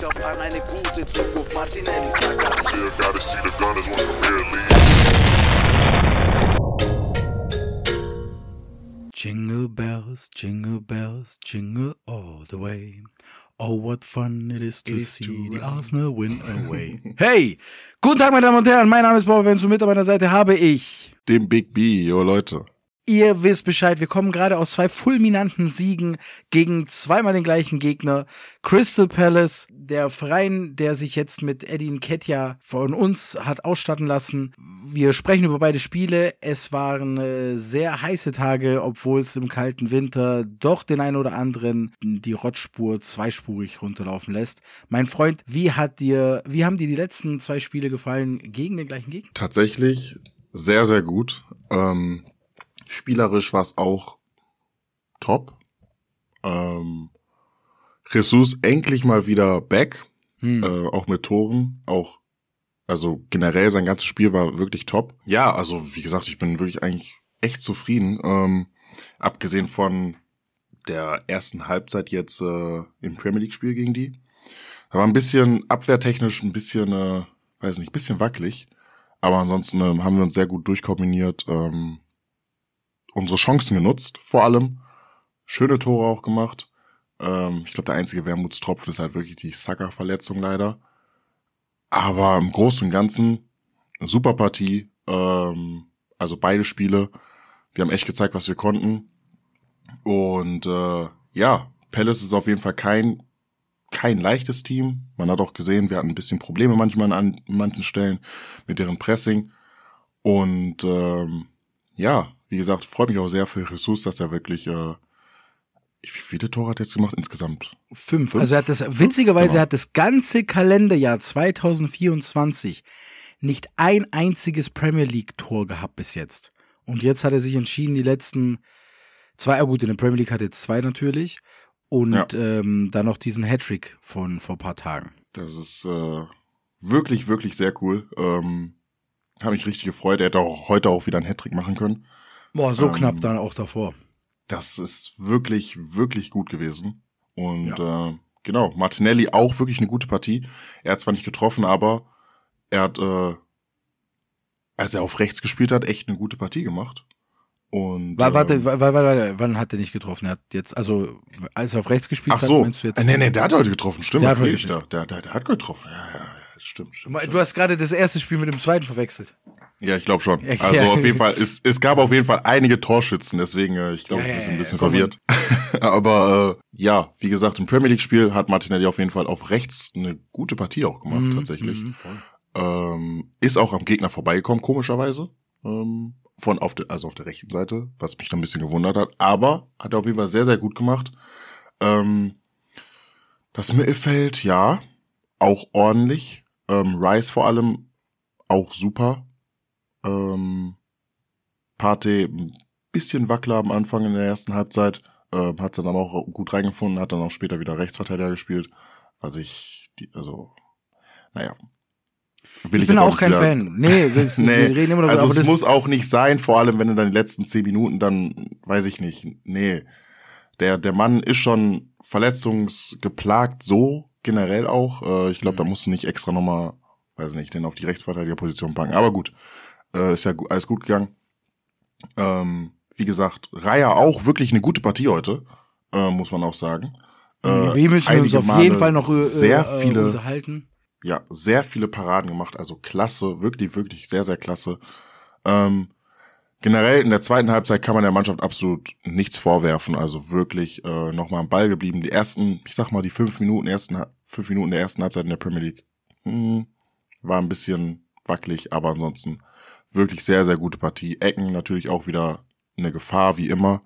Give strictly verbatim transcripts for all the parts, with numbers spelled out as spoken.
glaub an eine gute Zukunft, Martinelli, Saka. Yeah, gotta see the Gunners when the Premier League. Jingle bells, jingle bells, jingle all the way. Oh, what fun it is to It is see to the run. Arsenal win away. Hey, guten Tag, meine Damen und Herren, mein Name ist Bob Benz und mit an meiner Seite habe ich... Dem Big B, jo Leute. Ihr wisst Bescheid, wir kommen gerade aus zwei fulminanten Siegen gegen zweimal den gleichen Gegner. Crystal Palace, der Verein, der sich jetzt mit Eddie Nketiah von uns hat ausstatten lassen. Wir sprechen über beide Spiele. Es waren äh, sehr heiße Tage, obwohl es im kalten Winter doch den einen oder anderen die Rottspur zweispurig runterlaufen lässt. Mein Freund, wie hat dir, wie haben dir die letzten zwei Spiele gefallen gegen den gleichen Gegner? Tatsächlich sehr, sehr gut. Ähm, spielerisch war es auch top. Ähm, Jesus endlich mal wieder back, hm. äh, auch mit Toren, auch also generell sein ganzes Spiel war wirklich top. Ja, also wie gesagt, ich bin wirklich eigentlich echt zufrieden. Ähm, abgesehen von der ersten Halbzeit jetzt äh, im Premier League Spiel gegen die. Da war ein bisschen abwehrtechnisch, ein bisschen, äh, weiß nicht, ein bisschen wackelig. Aber ansonsten äh, haben wir uns sehr gut durchkombiniert, ähm, unsere Chancen genutzt, vor allem. Schöne Tore auch gemacht. Ähm, ich glaube, der einzige Wermutstropfen ist halt wirklich die Saka-Verletzung leider. Aber im Großen und Ganzen eine super Partie. Ähm, also beide Spiele. Wir haben echt gezeigt, was wir konnten. Und äh, ja, Palace ist auf jeden Fall kein kein leichtes Team. Man hat auch gesehen, wir hatten ein bisschen Probleme manchmal an manchen Stellen mit deren Pressing. Und ähm, ja, wie gesagt, freut mich auch sehr für Jesus, dass er wirklich äh, wie viele Tore hat er jetzt gemacht insgesamt? Fünf. Fünf? Also er hat das, witzigerweise Genau. hat das ganze Kalenderjahr zwanzig vierundzwanzig nicht ein einziges Premier League Tor gehabt bis jetzt. Und jetzt hat er sich entschieden, die letzten zwei, ja gut, in der Premier League hat er jetzt zwei natürlich. Und Ja. ähm, dann noch diesen Hattrick von vor ein paar Tagen. Das ist äh, wirklich, wirklich sehr cool. Ähm, habe mich richtig gefreut. Er hätte auch heute auch wieder einen Hattrick machen können. Boah, so Ähm, knapp dann auch davor. Das ist wirklich, wirklich gut gewesen. Und äh, genau, Martinelli auch wirklich eine gute Partie. Er hat zwar nicht getroffen, aber er hat, äh, als er auf rechts gespielt hat, echt eine gute Partie gemacht. Und Warte, warte, ähm, warte, warte, wann hat er nicht getroffen? Er hat jetzt, also, als er auf rechts gespielt ach hat, so, meinst du jetzt? äh, nee, nee, der hat heute getroffen, stimmt, Der was hat heute rede ich da? Der, der, der hat getroffen, ja, ja, ja, stimmt, stimmt. Du stimmt. hast gerade das erste Spiel mit dem zweiten verwechselt. Ja, ich glaube schon. Ja, Also ja. auf jeden Fall, es, es gab auf jeden Fall einige Torschützen, deswegen, äh, ich glaube, Ja, ich bin ja, so ein bisschen ja, komm, verwirrt. Aber äh, ja, wie gesagt, im Premier League-Spiel hat Martinelli auf jeden Fall auf rechts eine gute Partie auch gemacht, Mhm, tatsächlich. mhm, voll. Ähm, ist auch am Gegner vorbeigekommen, komischerweise. Ähm, von auf der, also auf der rechten Seite, was mich dann ein bisschen gewundert hat. Aber hat er auf jeden Fall sehr, sehr gut gemacht. Ähm, das Mittelfeld, ja, auch ordentlich. Ähm, Rice vor allem auch super. Ähm, Partey ein bisschen wackler am Anfang in der ersten Halbzeit. Ähm, hat dann aber auch gut reingefunden, hat dann auch später wieder Rechtsverteidiger gespielt. Also ich, die, also, naja. Will Ich bin jetzt auch nicht kein wieder- Fan. Nee, das, Nee, wir reden immer noch also aber es das, muss auch nicht sein, vor allem wenn du dann die letzten zehn Minuten dann, weiß ich nicht, nee. Der, der Mann ist schon verletzungsgeplagt, so generell auch. Äh, ich glaube, da musst du nicht extra nochmal, weiß nicht, den auf die Rechtsverteidigerposition packen. Aber gut, äh, ist ja gu- alles gut gegangen. Ähm, wie gesagt, Raya auch wirklich eine gute Partie heute, äh, muss man auch sagen. Äh, wir müssen uns einige auf Male jeden Fall noch äh, sehr äh, viele unterhalten. ja, sehr viele Paraden gemacht, also klasse, wirklich, wirklich sehr, sehr klasse. Ähm, generell in der zweiten Halbzeit kann man der Mannschaft absolut nichts vorwerfen, also wirklich äh, nochmal am Ball geblieben. Die ersten, ich sag mal, die fünf Minuten, ersten, fünf Minuten der ersten Halbzeit in der Premier League hm, war ein bisschen wackelig, aber ansonsten wirklich sehr, sehr gute Partie. Ecken natürlich auch wieder eine Gefahr, wie immer.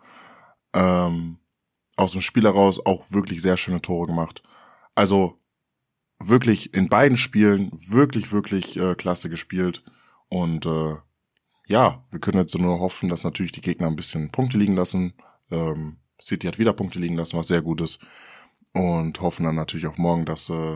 Ähm, aus dem Spiel heraus auch wirklich sehr schöne Tore gemacht. Also wirklich in beiden Spielen wirklich, wirklich äh, klasse gespielt. Und äh, ja, wir können jetzt nur hoffen, dass natürlich die Gegner ein bisschen Punkte liegen lassen. Ähm, City hat wieder Punkte liegen lassen, was sehr gut ist. Und hoffen dann natürlich auf morgen, dass äh,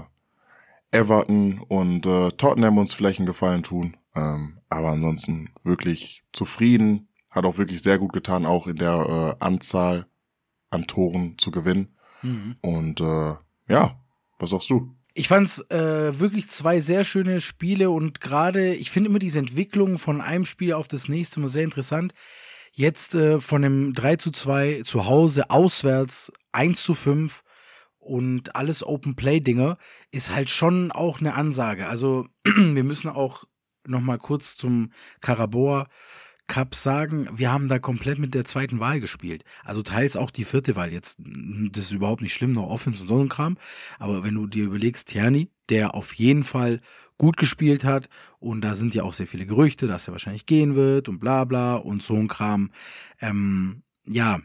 Everton und äh, Tottenham uns vielleicht einen Gefallen tun. Ähm, aber ansonsten wirklich zufrieden. Hat auch wirklich sehr gut getan, auch in der äh, Anzahl an Toren zu gewinnen. Mhm. Und äh, ja, was sagst du? Ich fand's äh, wirklich zwei sehr schöne Spiele und gerade, ich finde immer diese Entwicklung von einem Spiel auf das nächste immer sehr interessant. Jetzt äh, von dem drei zu zwei zu Hause, auswärts eins zu fünf und alles Open-Play-Dinger ist halt schon auch eine Ansage. Also wir müssen auch noch mal kurz zum Carabao Cup sagen, wir haben da komplett mit der zweiten Wahl gespielt. Also teils auch die vierte Wahl jetzt. Das ist überhaupt nicht schlimm, noch Offense und so ein Kram. Aber wenn du dir überlegst, Tierney, der auf jeden Fall gut gespielt hat und da sind ja auch sehr viele Gerüchte, dass er wahrscheinlich gehen wird und bla bla und so ein Kram. Ähm, ja,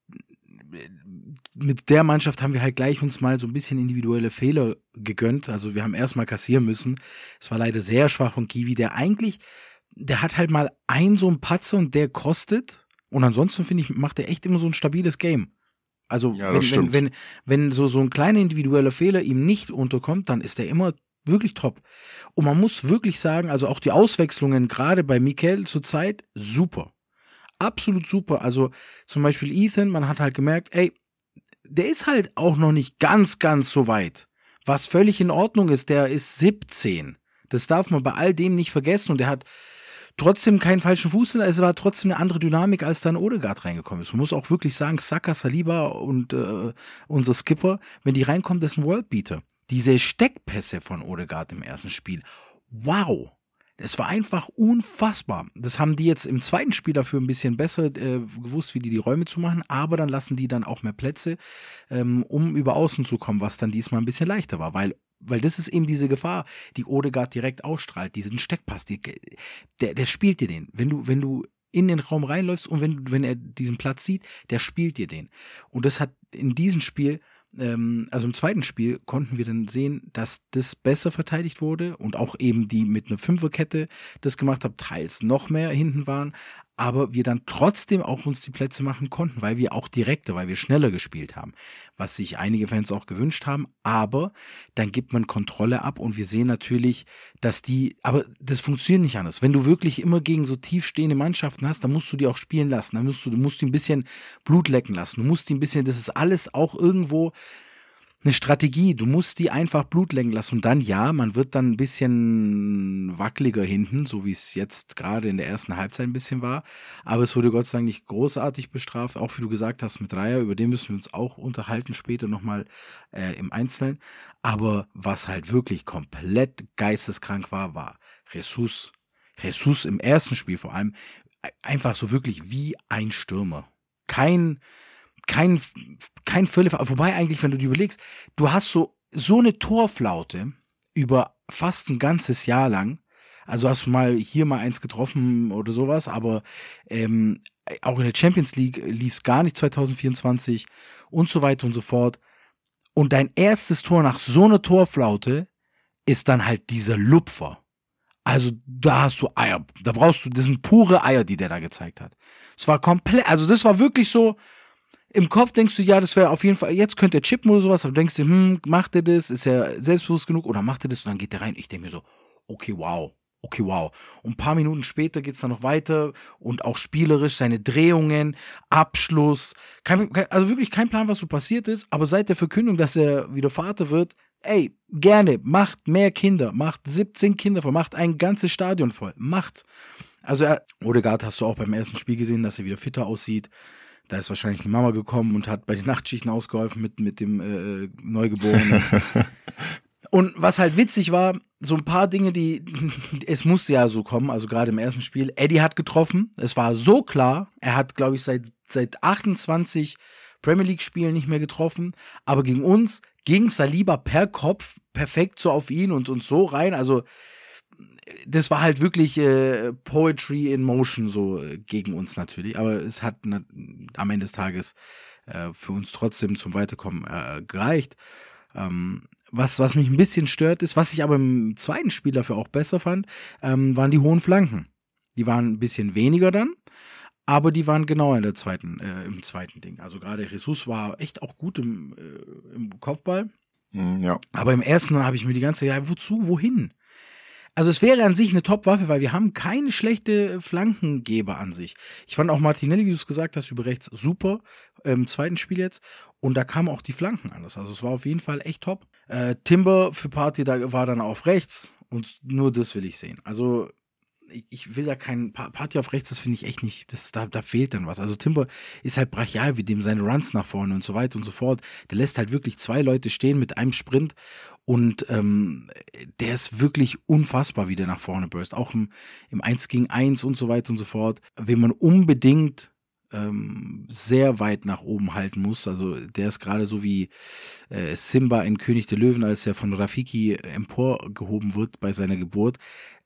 mit der Mannschaft haben wir halt gleich uns mal so ein bisschen individuelle Fehler gegönnt. Also wir haben erstmal kassieren müssen. Es war leider sehr schwach von Kiwi, der eigentlich der hat halt mal einen so einen Patzer und der kostet. Und ansonsten, finde ich, macht er echt immer so ein stabiles Game. Also, Ja, wenn, das wenn, stimmt. wenn, wenn so, so ein kleiner individueller Fehler ihm nicht unterkommt, dann ist er immer wirklich top. Und man muss wirklich sagen, also auch die Auswechslungen, gerade bei Mikel zurzeit, super. Absolut super. Also zum Beispiel Ethan, man hat halt gemerkt, ey, der ist halt auch noch nicht ganz, ganz so weit. Was völlig in Ordnung ist, der ist siebzehn. Das darf man bei all dem nicht vergessen. Und der hat trotzdem keinen falschen Fuß, es war trotzdem eine andere Dynamik, als dann Odegaard reingekommen ist. Man muss auch wirklich sagen, Saka, Saliba und äh, unser Skipper, wenn die reinkommen, das ist ein Worldbeater. Diese Steckpässe von Odegaard im ersten Spiel, wow, das war einfach unfassbar. Das haben die jetzt im zweiten Spiel dafür ein bisschen besser äh, gewusst, wie die die Räume zu machen, aber dann lassen die dann auch mehr Plätze, ähm, um über außen zu kommen, was dann diesmal ein bisschen leichter war, weil Weil das ist eben diese Gefahr, die Odegaard direkt ausstrahlt, diesen Steckpass, die, der, der spielt dir den. Wenn du, wenn du in den Raum reinläufst und wenn, wenn er diesen Platz sieht, der spielt dir den. Und das hat in diesem Spiel, ähm, also im zweiten Spiel, konnten wir dann sehen, dass das besser verteidigt wurde und auch eben die mit einer Fünferkette das gemacht haben, teils noch mehr hinten waren, aber wir dann trotzdem auch uns die Plätze machen konnten, weil wir auch direkter, weil wir schneller gespielt haben, was sich einige Fans auch gewünscht haben, aber dann gibt man Kontrolle ab und wir sehen natürlich, dass die, aber das funktioniert nicht anders. Wenn du wirklich immer gegen so tiefstehende Mannschaften hast, dann musst du die auch spielen lassen, dann musst du, du musst die ein bisschen Blut lecken lassen, du musst die ein bisschen, das ist alles auch irgendwo eine Strategie, du musst die einfach Blut lecken lassen und dann, ja, man wird dann ein bisschen wackeliger hinten, so wie es jetzt gerade in der ersten Halbzeit ein bisschen war, aber es wurde Gott sei Dank nicht großartig bestraft, auch wie du gesagt hast mit Dreier, über den müssen wir uns auch unterhalten später nochmal äh, im Einzelnen, aber was halt wirklich komplett geisteskrank war, war Jesus, Jesus im ersten Spiel vor allem, einfach so wirklich wie ein Stürmer, kein Kein, kein völlig, wobei eigentlich, wenn du dir überlegst, du hast so, so eine Torflaute über fast ein ganzes Jahr lang, also hast du mal hier mal eins getroffen oder sowas, aber ähm, auch in der Champions League lief gar nicht zwanzig vierundzwanzig und so weiter und so fort. Und dein erstes Tor nach so einer Torflaute ist dann halt dieser Lupfer. Also da hast du Eier, da brauchst du, das sind pure Eier, die der da gezeigt hat. Es war komplett, also das war wirklich so, im Kopf denkst du, ja, das wäre auf jeden Fall, jetzt könnte er chippen oder sowas, aber du denkst dir, hm, macht er das, ist er selbstbewusst genug oder macht er das und dann geht er rein. Ich denke mir so, okay, wow, okay, wow. Und ein paar Minuten später geht's dann noch weiter und auch spielerisch, seine Drehungen, Abschluss, kein, also wirklich kein Plan, was so passiert ist, aber seit der Verkündung, dass er wieder Vater wird, ey, gerne, macht mehr Kinder, macht siebzehn Kinder voll, macht ein ganzes Stadion voll, macht. Also er, Odegaard hast du auch beim ersten Spiel gesehen, dass er wieder fitter aussieht. Da ist wahrscheinlich die Mama gekommen und hat bei den Nachtschichten ausgeholfen mit, mit dem äh, Neugeborenen. Und was halt witzig war, so ein paar Dinge, die, es musste ja so kommen, also gerade im ersten Spiel, Eddie hat getroffen, es war so klar, er hat, glaube ich, seit, seit achtundzwanzig Premier League Spielen nicht mehr getroffen, aber gegen uns ging Saliba per Kopf perfekt so auf ihn und, und so rein, also das war halt wirklich äh, Poetry in Motion so äh, gegen uns natürlich, aber es hat na, am Ende des Tages äh, für uns trotzdem zum Weiterkommen äh, gereicht. Ähm, was, was mich ein bisschen stört ist, was ich aber im zweiten Spiel dafür auch besser fand, ähm, waren die hohen Flanken. Die waren ein bisschen weniger dann, aber die waren genau in der zweiten, äh, im zweiten Ding. Also gerade Jesus war echt auch gut im, äh, im Kopfball. Ja. Aber im ersten habe ich mir die ganze Zeit, ja, wozu, wohin? Also es wäre an sich eine Top-Waffe, weil wir haben keine schlechte Flankengeber an sich. Ich fand auch Martinelli, wie du es gesagt hast, über rechts super. im zweiten Spiel jetzt. Und da kamen auch die Flanken anders. Also es war auf jeden Fall echt top. Äh, Timber für Partey, da war dann auf rechts. Und nur das will ich sehen. Also ich, ich will da keinen Partey auf rechts, das finde ich echt nicht, das, da, da fehlt dann was. Also Timber ist halt brachial, wie dem seine Runs nach vorne und so weiter und so fort. Der lässt halt wirklich zwei Leute stehen mit einem Sprint. Und ähm, der ist wirklich unfassbar, wie der nach vorne burst. Auch im, im eins gegen eins und so weiter und so fort. Wen man unbedingt ähm, sehr weit nach oben halten muss. Also der ist gerade so wie äh, Simba in König der Löwen, als er von Rafiki emporgehoben wird bei seiner Geburt.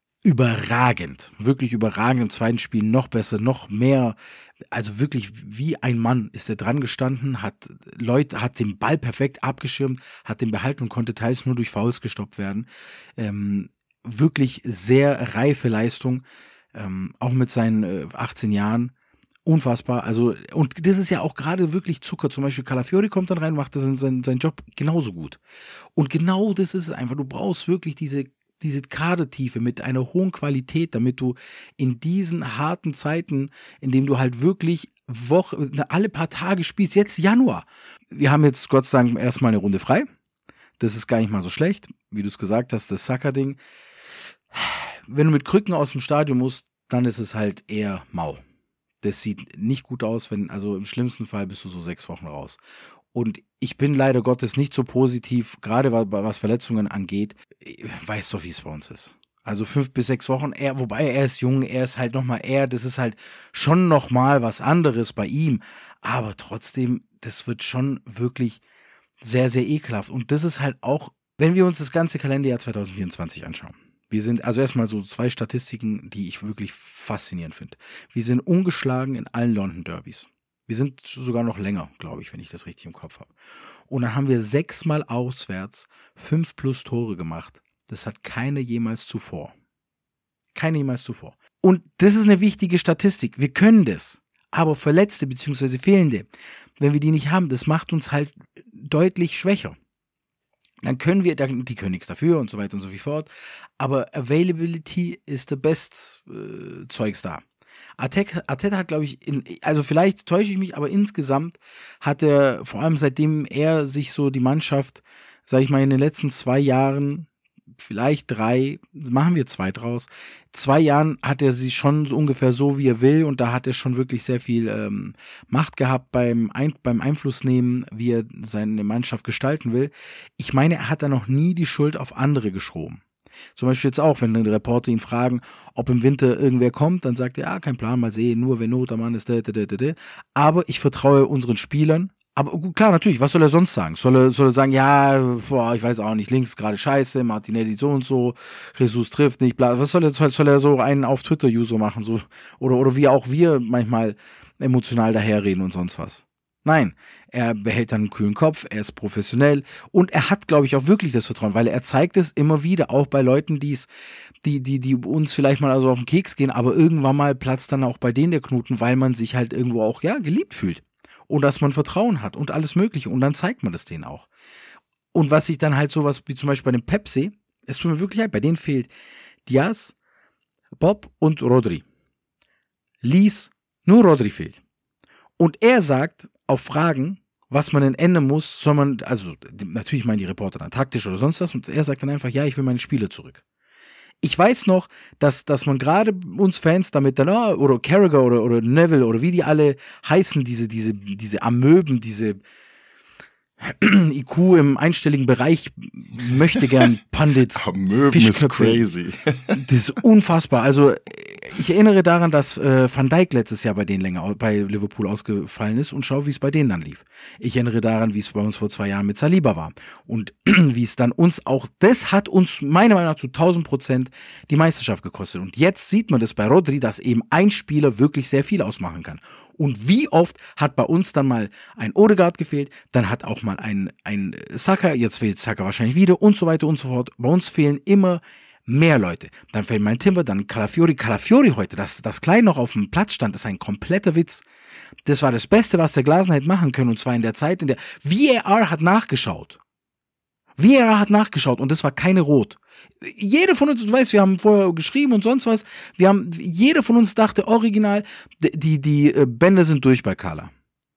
Überragend, wirklich überragend im zweiten Spiel, noch besser, noch mehr, also wirklich wie ein Mann ist er dran gestanden, hat Leute, hat den Ball perfekt abgeschirmt, hat den behalten und konnte teils nur durch Fouls gestoppt werden. Ähm, wirklich sehr reife Leistung, ähm, auch mit seinen äh, achtzehn Jahren. Unfassbar, also, und das ist ja auch gerade wirklich Zucker. Zum Beispiel Calafiori kommt dann rein, macht seinen, seinen, seinen Job genauso gut. Und genau das ist es einfach, du brauchst wirklich diese diese Kadertiefe mit einer hohen Qualität, damit du in diesen harten Zeiten, in denen du halt wirklich Woche, alle paar Tage spielst, jetzt Januar. Wir haben jetzt Gott sei Dank erstmal eine Runde frei. Das ist gar nicht mal so schlecht. Wie du es gesagt hast, das Saka-Ding. Wenn du mit Krücken aus dem Stadion musst, dann ist es halt eher mau. Das sieht nicht gut aus, wenn, also im schlimmsten Fall bist du so sechs Wochen raus. Und ich bin leider Gottes nicht so positiv, gerade was Verletzungen angeht. Weißt doch, wie es bei uns ist. Also fünf bis sechs Wochen, er, wobei er ist jung, er ist halt nochmal er, das ist halt schon nochmal was anderes bei ihm. Aber trotzdem, das wird schon wirklich sehr, sehr ekelhaft. Und das ist halt auch, wenn wir uns das ganze Kalenderjahr zwanzig vierundzwanzig anschauen. Wir sind, also erstmal so zwei Statistiken, die ich wirklich faszinierend finde. Wir sind ungeschlagen in allen London Derbys. Wir sind sogar noch länger, glaube ich, wenn ich das richtig im Kopf habe. Und dann haben wir sechsmal auswärts fünf plus Tore gemacht. Das hat keine jemals zuvor. Keine jemals zuvor. Und das ist eine wichtige Statistik. Wir können das. Aber Verletzte bzw. Fehlende, wenn wir die nicht haben, das macht uns halt deutlich schwächer. Dann können wir, die können nichts dafür und so weiter und so fort. Aber Availability ist the best äh, Zeugs da. Arteta, Arteta hat, glaube ich, in, also vielleicht täusche ich mich, aber insgesamt hat er, vor allem seitdem er sich so die Mannschaft, sage ich mal, in den letzten zwei Jahren, vielleicht drei, machen wir zwei draus, zwei Jahren hat er sie schon so ungefähr so, wie er will, und da hat er schon wirklich sehr viel ähm, Macht gehabt beim, Ein, beim Einfluss nehmen, wie er seine Mannschaft gestalten will. Ich meine, er hat da noch nie die Schuld auf andere geschoben. Zum Beispiel jetzt auch, wenn die Reporter ihn fragen, ob im Winter irgendwer kommt, dann sagt er, ja, kein Plan, mal sehen, nur wenn Not am Mann ist, da, da, da, da. Aber ich vertraue unseren Spielern. Aber klar, natürlich, was soll er sonst sagen? Soll er, soll er sagen, ja, boah, ich weiß auch nicht, links ist gerade scheiße, Martinelli so und so, Jesus trifft nicht, bla. Was soll er, soll, soll er so einen auf Twitter-User machen? So, oder, oder wie auch wir manchmal emotional daherreden und sonst was. Nein, er behält dann einen kühlen Kopf, er ist professionell und er hat, glaube ich, auch wirklich das Vertrauen, weil er zeigt es immer wieder, auch bei Leuten, die's, die, die, die uns vielleicht mal also auf den Keks gehen, aber irgendwann mal platzt dann auch bei denen der Knoten, weil man sich halt irgendwo auch, ja, geliebt fühlt und dass man Vertrauen hat und alles Mögliche und dann zeigt man das denen auch. Und was ich dann halt sowas wie zum Beispiel bei dem Pepsi, es tut mir wirklich leid, bei denen fehlt Diaz, Bob und Rodri. Lies, nur Rodri fehlt. Und er sagt, auf Fragen, was man denn ändern muss, soll man, also natürlich meinen die Reporter dann taktisch oder sonst was, und er sagt dann einfach, ja, ich will meine Spieler zurück. Ich weiß noch, dass, dass man gerade uns Fans damit dann, oh, oder Carragher oder, oder Neville oder wie die alle heißen, diese, diese, diese Amöben, diese I Q im einstelligen Bereich, möchte gern Pandits. Amöben ist crazy. Das ist unfassbar. Also ich erinnere daran, dass äh, Van Dijk letztes Jahr bei denen länger bei Liverpool ausgefallen ist und schau, wie es bei denen dann lief. Ich erinnere daran, wie es bei uns vor zwei Jahren mit Saliba war und wie es dann uns auch, das hat uns meiner Meinung nach zu tausend Prozent die Meisterschaft gekostet. Und jetzt sieht man das bei Rodri, dass eben ein Spieler wirklich sehr viel ausmachen kann. Und wie oft hat bei uns dann mal ein Odegaard gefehlt, dann hat auch mal ein, ein Saka, jetzt fehlt Saka wahrscheinlich wieder und so weiter und so fort. Bei uns fehlen immer mehr Leute. Dann fällt mein Timber, dann Calafiori. Calafiori heute, dass das Klein noch auf dem Platz stand, ist ein kompletter Witz. Das war das Beste, was der Glasner hätte machen können, und zwar in der Zeit, in der V A R hat nachgeschaut. V A R hat nachgeschaut und das war keine Rot. Jeder von uns, du weißt, wir haben vorher geschrieben und sonst was, wir haben, jeder von uns dachte original, die, die Bänder sind durch bei Kala.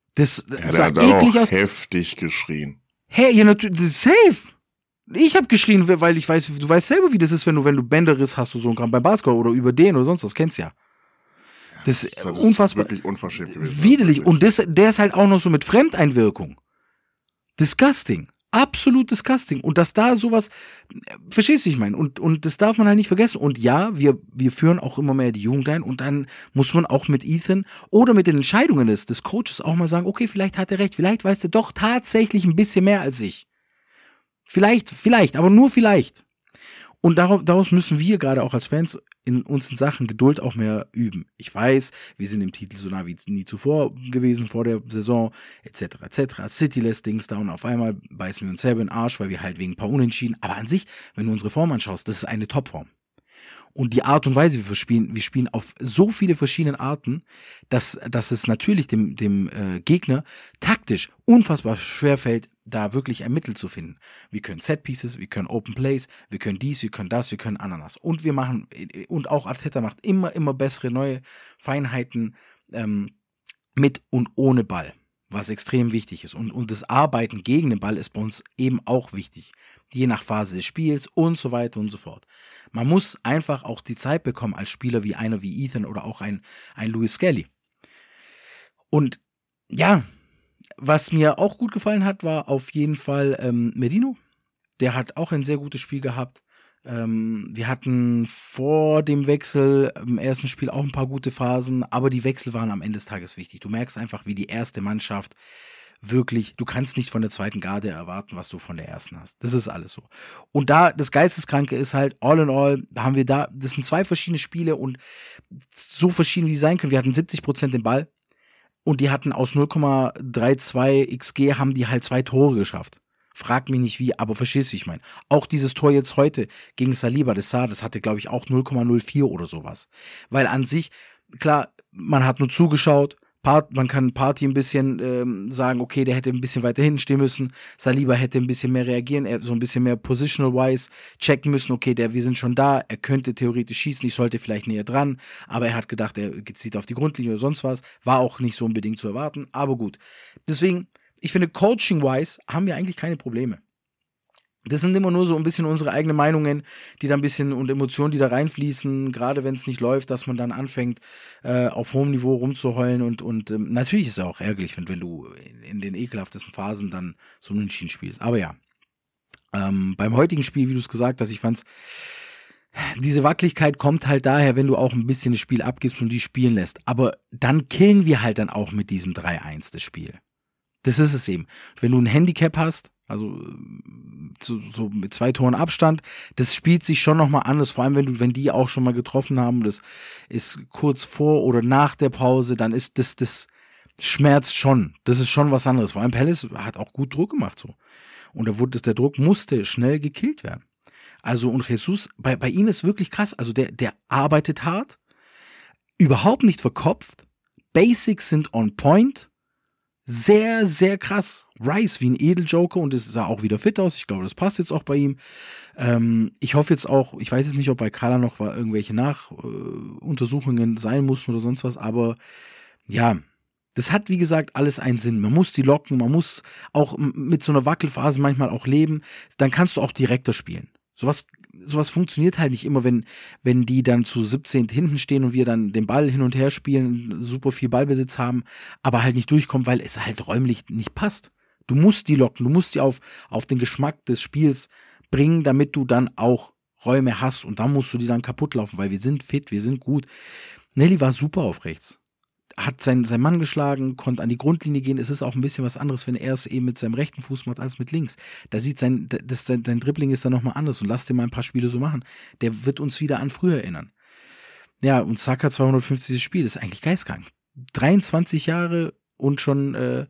Das, Ja, das der sah hat eklig auch aus. heftig geschrien. Hey, ja, natürlich, safe. Ich habe geschrien, weil ich weiß, du weißt selber, wie das ist, wenn du, wenn du Bänderriss hast, du so ein beim Basketball oder über den oder sonst was, kennst ja. Das, Das, ist das unfassbar. ist wirklich unverschämt gewesen. Widerlich. Wirklich. Und das, der ist halt auch noch so mit Fremdeinwirkung. Disgusting. Absolut disgusting. Und dass da sowas, verstehst du, wie ich meine? Und, und das darf man halt nicht vergessen. Und ja, wir, wir führen auch immer mehr die Jugend ein und dann muss man auch mit Ethan oder mit den Entscheidungen des, des Coaches auch mal sagen, okay, vielleicht hat er recht, vielleicht weiß er doch tatsächlich ein bisschen mehr als ich. Vielleicht, vielleicht, aber nur vielleicht. Und daraus, daraus müssen wir gerade auch als Fans in uns in Sachen Geduld auch mehr üben. Ich weiß, wir sind im Titel so nah wie nie zuvor gewesen vor der Saison, et cetera et cetera. City lässt Dings da und auf einmal beißen wir uns selber in den Arsch, weil wir halt wegen ein paar Unentschieden. Aber an sich, wenn du unsere Form anschaust, das ist eine Topform. Und die Art und Weise, wie wir spielen, wir spielen auf so viele verschiedene Arten, dass, dass es natürlich dem, dem äh, Gegner taktisch unfassbar schwerfällt, da wirklich ein Mittel zu finden. Wir können Set-Pieces, wir können Open Plays, wir können dies, wir können das, wir können Ananas. Und wir machen, und auch Arteta macht immer, immer bessere neue Feinheiten ähm, mit und ohne Ball, was extrem wichtig ist. Und, und das Arbeiten gegen den Ball ist bei uns eben auch wichtig, je nach Phase des Spiels und so weiter und so fort. Man muss einfach auch die Zeit bekommen als Spieler wie einer wie Ethan oder auch ein, ein Louis Skelly. Und ja, was mir auch gut gefallen hat, war auf jeden Fall ähm, Merino. Der hat auch ein sehr gutes Spiel gehabt. Ähm, wir hatten vor dem Wechsel im ersten Spiel auch ein paar gute Phasen, aber die Wechsel waren am Ende des Tages wichtig. Du merkst einfach, wie die erste Mannschaft wirklich, du kannst nicht von der zweiten Garde erwarten, was du von der ersten hast. Das ist alles so. Und da, das Geisteskranke ist halt, all in all, haben wir da, das sind zwei verschiedene Spiele und so verschieden, wie die sein können. Wir hatten siebzig Prozent den Ball und die hatten aus null Komma zweiunddreißig X G haben die halt zwei Tore geschafft. Frag mich nicht wie, aber verstehst du, wie ich meine. Auch dieses Tor jetzt heute gegen Saliba, das sah, das hatte, glaube ich, auch null Komma null vier oder sowas. Weil an sich, klar, man hat nur zugeschaut, Part, man kann Party ein bisschen ähm, sagen, okay, der hätte ein bisschen weiter hinten stehen müssen, Saliba hätte ein bisschen mehr reagieren, er so ein bisschen mehr positional-wise checken müssen, okay, der, wir sind schon da, er könnte theoretisch schießen, ich sollte vielleicht näher dran, aber er hat gedacht, er zieht auf die Grundlinie oder sonst was, war auch nicht so unbedingt zu erwarten, aber gut. Deswegen, ich finde, coaching-wise haben wir eigentlich keine Probleme. Das sind immer nur so ein bisschen unsere eigenen Meinungen, die da ein bisschen und Emotionen, die da reinfließen, gerade wenn es nicht läuft, dass man dann anfängt, äh, auf hohem Niveau rumzuheulen und, und ähm, natürlich ist es auch ärgerlich, wenn, wenn du in, in den ekelhaftesten Phasen dann so einen Unentschieden spielst. Aber ja, ähm, beim heutigen Spiel, wie du es gesagt hast, ich fand's, diese Wackeligkeit kommt halt daher, wenn du auch ein bisschen das Spiel abgibst und die spielen lässt. Aber dann killen wir halt dann auch mit diesem drei eins das Spiel. Das ist es eben. Wenn du ein Handicap hast, also so, so mit zwei Toren Abstand, das spielt sich schon nochmal anders, vor allem wenn du, wenn die auch schon mal getroffen haben, das ist kurz vor oder nach der Pause, dann ist das, das schmerzt schon. Das ist schon was anderes. Vor allem Palace hat auch gut Druck gemacht so. Und da wurde das, der Druck musste schnell gekillt werden. Also und Jesus, bei, bei ihm ist wirklich krass, also der, der arbeitet hart, überhaupt nicht verkopft, Basics sind on point, sehr, sehr krass. Rice wie ein Edeljoker und es sah auch wieder fit aus. Ich glaube, das passt jetzt auch bei ihm. Ähm, ich hoffe jetzt auch, ich weiß jetzt nicht, ob bei Kala noch irgendwelche Nachuntersuchungen äh, sein mussten oder sonst was, aber ja, das hat, wie gesagt, alles einen Sinn. Man muss die locken, man muss auch mit so einer Wackelphase manchmal auch leben. Dann kannst du auch direkter spielen. Sowas, sowas funktioniert halt nicht immer, wenn, wenn die dann zu siebzehn hinten stehen und wir dann den Ball hin und her spielen, super viel Ballbesitz haben, aber halt nicht durchkommen, weil es halt räumlich nicht passt. Du musst die locken, du musst die auf, auf den Geschmack des Spiels bringen, damit du dann auch Räume hast und dann musst du die dann kaputt laufen, weil wir sind fit, wir sind gut. Nelly war super auf rechts. Hat seinen, seinen Mann geschlagen, konnte an die Grundlinie gehen. Es ist auch ein bisschen was anderes, wenn er es eben mit seinem rechten Fuß macht, als mit links. Da sieht sein, das, sein, sein Dribbling ist dann nochmal anders und lasst ihn mal ein paar Spiele so machen. Der wird uns wieder an früher erinnern. Ja, und Saka zweihundertfünfzig Spiel, das ist eigentlich geistkrank. dreiundzwanzig Jahre und schon äh,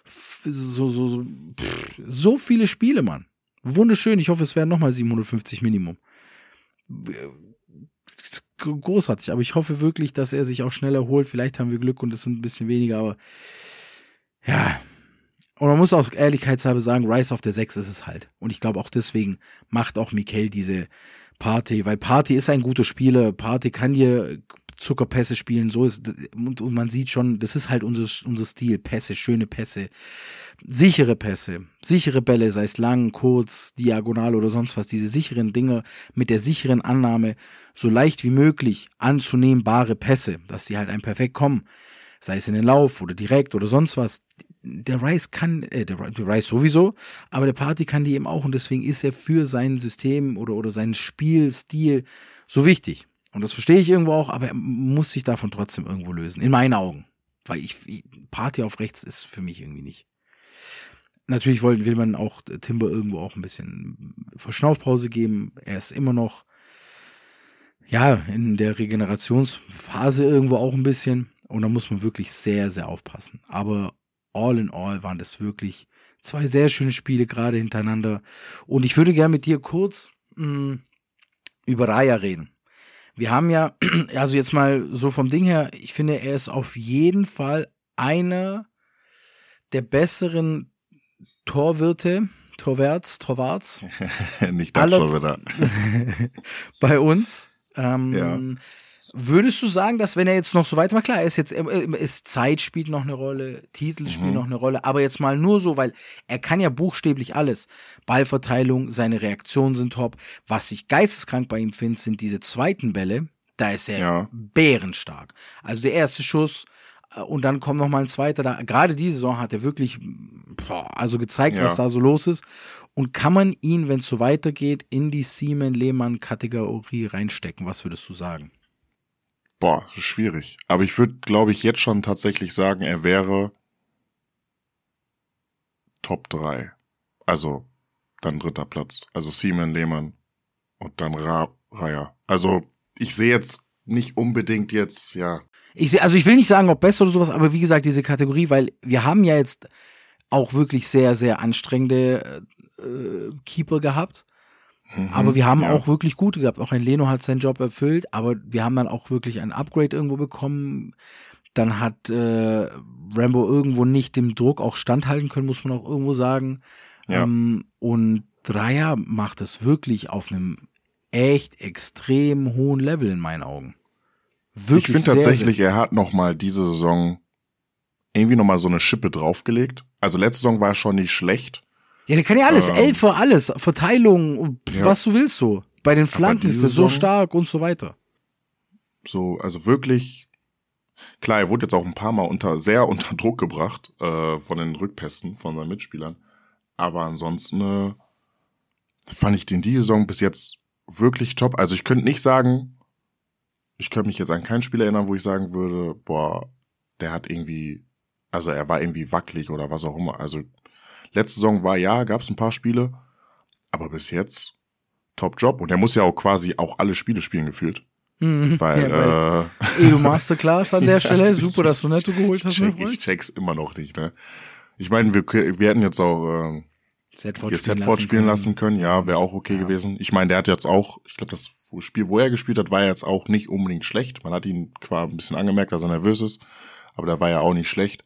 so, so, so, pff, so viele Spiele, Mann. Wunderschön, ich hoffe, es werden nochmal siebenhundertfünfzig Minimum. Großartig, aber ich hoffe wirklich, dass er sich auch schnell erholt. Vielleicht haben wir Glück und es sind ein bisschen weniger, aber ja. Und man muss auch ehrlichkeitshalber sagen, Rice auf der sechs ist es halt. Und ich glaube auch deswegen macht auch Mikel diese Partey, weil Partey ist ein guter Spieler. Partey kann dir Zuckerpässe spielen, so ist, und, und man sieht schon, das ist halt unser, unser Stil, Pässe, schöne Pässe, sichere Pässe, sichere Bälle, sei es lang, kurz, diagonal oder sonst was, diese sicheren Dinger mit der sicheren Annahme, so leicht wie möglich anzunehmbare Pässe, dass die halt einem perfekt kommen, sei es in den Lauf oder direkt oder sonst was. Der Rice kann, äh, der, der Rice sowieso, aber der Partey kann die eben auch und deswegen ist er für sein System oder, oder seinen Spielstil so wichtig. Und das verstehe ich irgendwo auch, aber er muss sich davon trotzdem irgendwo lösen. In meinen Augen. Weil ich, Partey auf rechts ist für mich irgendwie nicht. Natürlich will, will man auch Timber irgendwo auch ein bisschen Verschnaufpause geben. Er ist immer noch, ja, in der Regenerationsphase irgendwo auch ein bisschen. Und da muss man wirklich sehr, sehr aufpassen. Aber all in all waren das wirklich zwei sehr schöne Spiele gerade hintereinander. Und ich würde gerne mit dir kurz mh, über Raya reden. Wir haben ja, also jetzt mal so vom Ding her, ich finde, er ist auf jeden Fall einer der besseren Torwirte, Torwärts, Torwarts. Nicht das schon wieder. Bei uns. Ähm, ja. Würdest du sagen, dass wenn er jetzt noch so weitermacht, klar, ist jetzt, ist Zeit spielt noch eine Rolle, Titel spielen Mhm. noch eine Rolle, aber jetzt mal nur so, weil er kann ja buchstäblich alles. Ballverteilung, seine Reaktionen sind top. Was ich geisteskrank bei ihm finde, sind diese zweiten Bälle. Da ist er Ja. bärenstark. Also der erste Schuss äh, und dann kommt noch mal ein zweiter. Da, gerade diese Saison hat er wirklich boah, also gezeigt, Ja. was da so los ist. Und kann man ihn, wenn es so weitergeht, in die Seaman-Lehmann-Kategorie reinstecken? Was würdest du sagen? Boah, schwierig. Aber ich würde, glaube ich, jetzt schon tatsächlich sagen, er wäre Top drei. Also dann dritter Platz. Also Seaman, Lehmann und dann Ra Raya. Also ich sehe jetzt nicht unbedingt jetzt, ja. Ich seh, also ich will nicht sagen, ob besser oder sowas, aber wie gesagt, diese Kategorie, weil wir haben ja jetzt auch wirklich sehr, sehr anstrengende äh, Keeper gehabt. Mhm, Aber wir haben ja. auch wirklich gute gehabt. Auch ein Leno hat seinen Job erfüllt, aber wir haben dann auch wirklich ein Upgrade irgendwo bekommen. Dann hat äh, Rambo irgendwo nicht dem Druck auch standhalten können, muss man auch irgendwo sagen. Ja. Ähm, und Raya macht es wirklich auf einem echt extrem hohen Level in meinen Augen. Wirklich Ich finde sehr, tatsächlich, sehr- er hat nochmal diese Saison irgendwie nochmal so eine Schippe draufgelegt. Also letzte Saison war er schon nicht schlecht. Ja, der kann ja alles, Ähm, Elfer, alles, Verteilung, Ja. was du willst so. Bei den Flanken ist diese er so Saison- stark und so weiter. So, also wirklich, klar, er wurde jetzt auch ein paar Mal unter, sehr unter Druck gebracht, äh, von den Rückpässen von seinen Mitspielern. Aber ansonsten, äh, fand ich den diese Saison bis jetzt wirklich top. Also ich könnte nicht sagen, ich könnte mich jetzt an keinen Spieler erinnern, wo ich sagen würde, boah, der hat irgendwie, also er war irgendwie wackelig oder was auch immer. Also letzte Saison war, ja, gab es ein paar Spiele, aber bis jetzt top Job. Und er muss ja auch quasi auch alle Spiele spielen gefühlt. Mhm. Weil, ja, äh, Edo Masterclass an der Stelle. Super, dass du Netto geholt hast, mein check, ich Freund. check's immer noch nicht, ne? Ich meine, wir, wir hätten jetzt auch äh, Setford hier Setford spielen lassen können, ja, wäre auch okay gewesen. Ich meine, der hat jetzt auch, ich glaube, das Spiel, wo er gespielt hat, war jetzt auch nicht unbedingt schlecht. Man hat ihn quasi ein bisschen angemerkt, dass er nervös ist, aber da war ja auch nicht schlecht.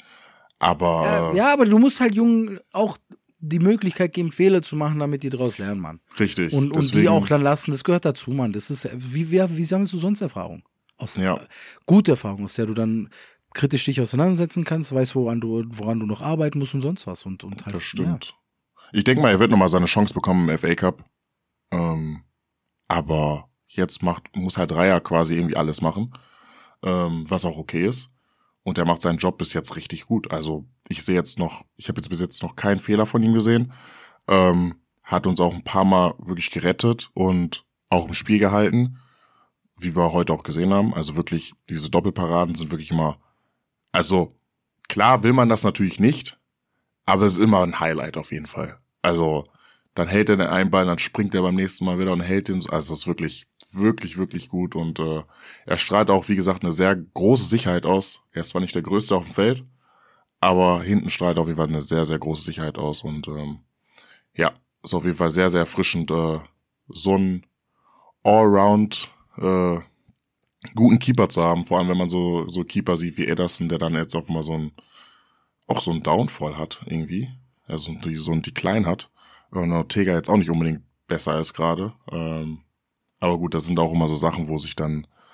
Aber Äh, ja, aber du musst halt Jungen auch die Möglichkeit geben, Fehler zu machen, damit die daraus lernen, Mann. richtig. Und, und die deswegen, auch dann lassen, das gehört dazu, Mann. Das ist, wie, wie, wie sammelst du sonst Erfahrung? Aus, Ja. äh, gute Erfahrung, aus der du dann kritisch dich auseinandersetzen kannst, weißt, woran du, woran du noch arbeiten musst und sonst was. Und, und halt, Das stimmt. Ich denke mal, er wird nochmal seine Chance bekommen im F A Cup. Ähm, aber jetzt macht, muss halt Raya quasi irgendwie alles machen, ähm, was auch okay ist. Und er macht seinen Job bis jetzt richtig gut. Also ich sehe jetzt noch, ich habe jetzt bis jetzt noch keinen Fehler von ihm gesehen. Ähm, hat uns auch ein paar Mal wirklich gerettet und auch im Spiel gehalten, wie wir heute auch gesehen haben. Also wirklich, diese Doppelparaden sind wirklich immer, also klar will man das natürlich nicht, aber es ist immer ein Highlight auf jeden Fall. Also dann hält er den einen Ball, dann springt er beim nächsten Mal wieder und hält den. Also es ist wirklich, wirklich, wirklich gut. Und äh, er strahlt auch, wie gesagt, eine sehr große Sicherheit aus. Er ist zwar nicht der Größte auf dem Feld, aber hinten strahlt auf jeden Fall eine sehr, sehr große Sicherheit aus. Und ähm, ja, ist auf jeden Fall sehr, sehr erfrischend, äh, so einen Allround äh, guten Keeper zu haben. Vor allem, wenn man so so Keeper sieht wie Ederson, der dann jetzt auch mal so ein auch so ein Downfall hat irgendwie. Also so ein Decline hat. Und Ortega jetzt auch nicht unbedingt besser ist gerade. Ähm, aber gut, das sind auch immer so Sachen, wo sich dann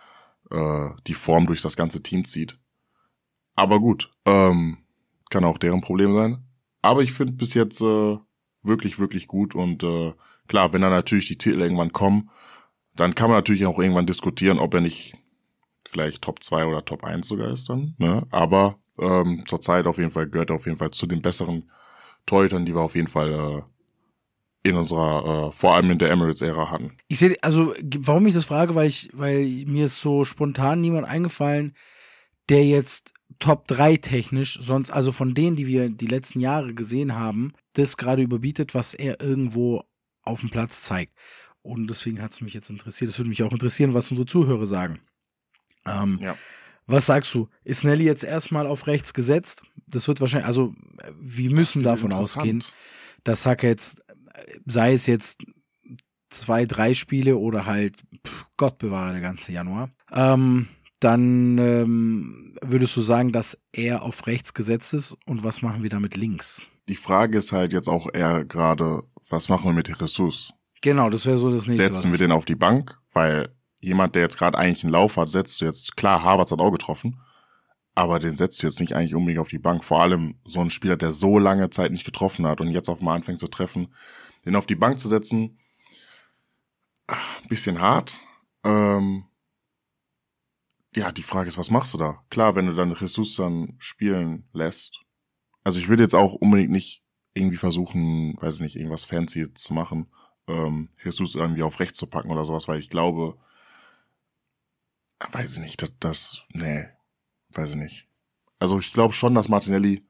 äh, die Form durch das ganze Team zieht. Aber gut, ähm, kann auch deren Problem sein. Aber ich finde bis jetzt äh, wirklich, wirklich gut. Und äh, klar, wenn dann natürlich die Titel irgendwann kommen, dann kann man natürlich auch irgendwann diskutieren, ob er nicht vielleicht Top zwei oder Top eins sogar ist dann. Ne? Aber ähm, zurzeit auf jeden Fall gehört er auf jeden Fall zu den besseren Torhütern, die wir auf jeden Fall äh, in unserer, äh, vor allem in der Emirates-Ära hatten. Ich sehe, also warum ich das frage, weil ich, weil mir ist so spontan niemand eingefallen, der jetzt Top drei technisch, sonst also von denen, die wir die letzten Jahre gesehen haben, das gerade überbietet, was er irgendwo auf dem Platz zeigt. Und deswegen hat es mich jetzt interessiert. Es würde mich auch interessieren, was unsere Zuhörer sagen. Ähm, ja. Was sagst du? Ist Nelly jetzt erstmal auf rechts gesetzt? Das wird wahrscheinlich, also wir müssen davon ausgehen, dass Saka jetzt, sei es jetzt zwei, drei Spiele oder halt, pff, Gott bewahre der ganze Januar, ähm, dann ähm, würdest du sagen, dass er auf rechts gesetzt ist und was machen wir da mit links? Die Frage ist halt jetzt auch eher gerade, was machen wir mit Jesus? Genau, das wäre so das nächste. Setzen wir den auf die Bank, weil jemand, der jetzt gerade eigentlich einen Lauf hat, setzt du jetzt, klar, Havertz hat auch getroffen, aber den setzt du jetzt nicht eigentlich unbedingt auf die Bank. Vor allem so ein Spieler, der so lange Zeit nicht getroffen hat und jetzt auf einmal anfängt zu treffen, den auf die Bank zu setzen, ein bisschen hart. Ähm, ja, die Frage ist, was machst du da? Klar, wenn du dann Jesus dann spielen lässt. Also ich würde jetzt auch unbedingt nicht irgendwie versuchen, weiß ich nicht, irgendwas fancy zu machen, ähm, Jesus irgendwie auf rechts zu packen oder sowas, weil ich glaube, weiß ich nicht, das, das nee, weiß ich nicht. Also ich glaube schon, dass Martinelli,